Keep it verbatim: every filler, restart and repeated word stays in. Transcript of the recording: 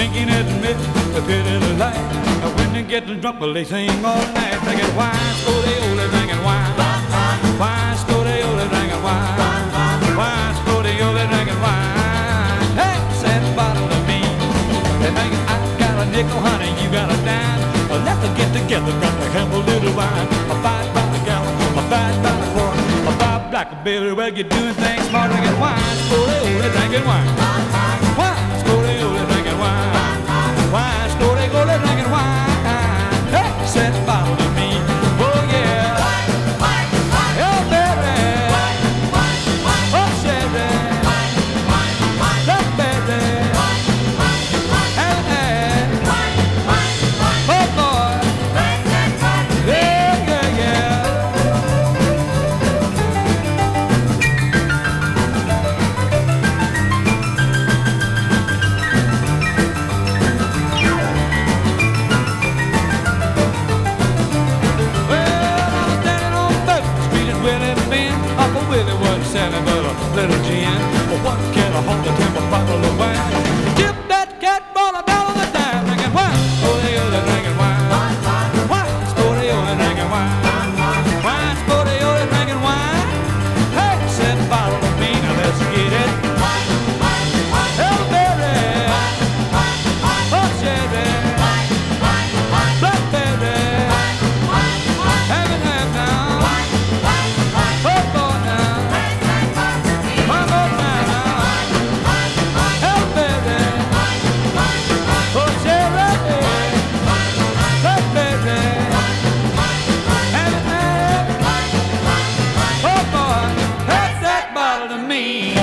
drinking at the pity of the light. When they get drunk, well, they sing all night. They get wine, so they only drinking wine. Wine, so they only drinking wine. Wine, so they only drinking wine. Hey, said bottle of me. They thinking I got a nickel, honey, you got a dime. Well, let's get together, got to have a little wine. A five by the gallon, a five by the quart, a five blackberry. Well, you're doing things smart. They get wine, so they only drinking wine. Wine, so they only drinking wine. Wine, so they only drinking wine. Hey, said bottle of me. Oh yeah. Oh baby. Oh Chevy. Look baby. Hey, hey. Oh boy. Yeah, yeah, yeah. Willie was selling but a little gin. But what can a hold a temper bottle of wine? Tip that cat ball a dollar the dime, drinking wine. Oh, they only drinking wine. Wine, oh, they only drinking wine. Wine, oh, they only drinking wine. Hey, said bottle of me, now let's get it. Elderberry, oh Chevy, blackberry, have it half now. Oh boy. Me.